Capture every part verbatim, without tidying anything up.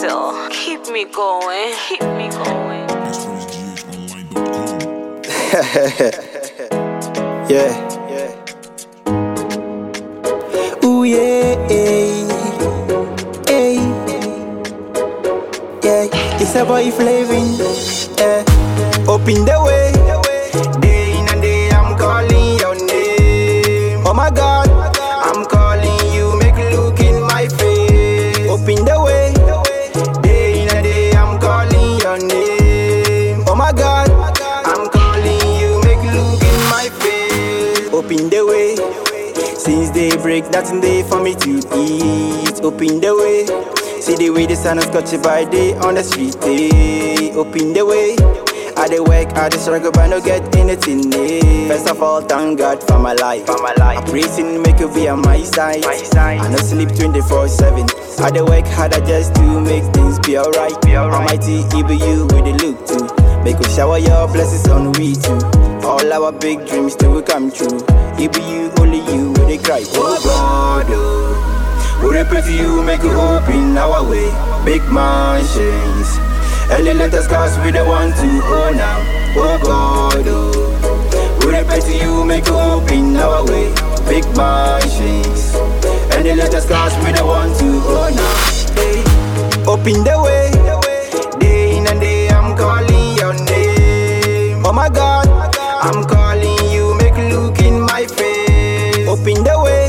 still. Keep me going, keep me going. Yeah. Ooh yeah. Hey. Yeah. It's a boy Flavin. Yeah. Open the way. Day in and day I'm calling your name. Oh my God, I'm calling you. Make a look in my face. Open the way. Day in and day I'm calling your name. Oh my God, I'm calling you. Make a look in my face. Open the way. Since daybreak, nothing there for me to eat. Open the way. See the way the sun is got you by day on the street. Hey. Open the way. I dey work, I dey struggle, but no get anything. Hey. First of all, thank God for my life. For my life. I'm praising, make you be on my side. My side. I no sleep twenty-four seven. I dey work harder just to make things be alright. Be alright. Almighty, it be you with the look too. Make you shower your blessings on we too. All our big dreams still will come true. It be you, only you with the cry. Oh God, oh. We repeat to you, make you open our way. Big mansions, elevators, cars we don't want to own now. Oh God, oh. We repeat to you, make you open our way. Big mansions, elevators, cars we don't want to own now. Hey. Open the way. Day in and day I'm calling your name. Oh my God, I'm calling you. Make a look in my face. Open the way.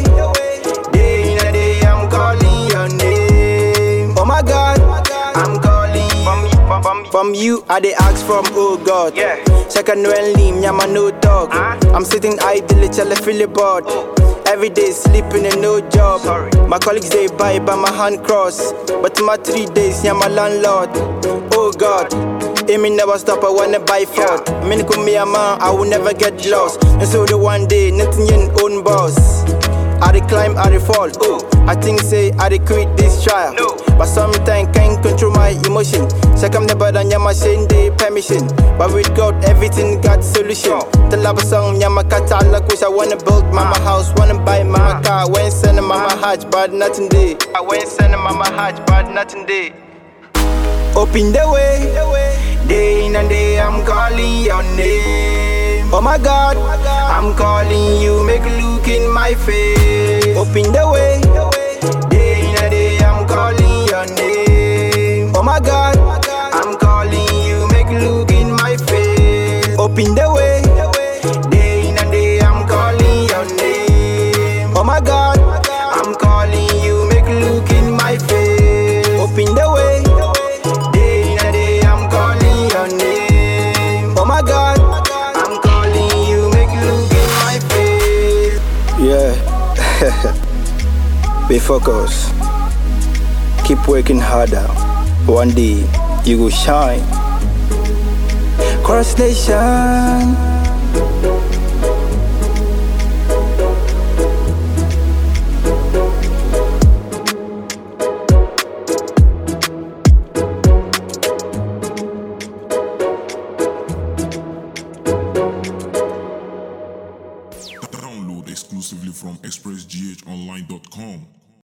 From you, I dey ask from, oh God. Yeah. Second when lean, nyama no talk. Uh? I'm sitting idle, chale feel bored. Oh. Every day sleeping and no job. Sorry. My colleagues they buy by my hand cross, but my three days, nyama landlord. Oh God, aiming never stop. I wanna buy food. Yeah. Mini come me a man, I will never get lost. And so the one day, nothing in own boss. I dey climb, I dey fall. Oh, I think say I dey quit this trial. No. But sometimes can't control my emotion. So come the bad and yama saying they permission. But with God, everything got solution. The love song, yama kata like wish I wanna build mama house, wanna buy mama car. When send mama hatch, but nothing day. I went send mama hatch, but nothing day. Open the way. Day in and day I'm calling your name. Oh my God, I'm calling you. Make a look in my face. Open the way. Day in and day I'm calling your name. Oh my God, I'm calling you. Make a look in my face. Open the way. Day in and day I'm calling your name. Oh my God, I'm calling you. Make a look in my face. Open the way. Day in and day I'm calling your name. Oh my God, I'm calling you. Make a look in my face. Yeah. Be focused. Keep working harder. One day you will shine. Cross Nation.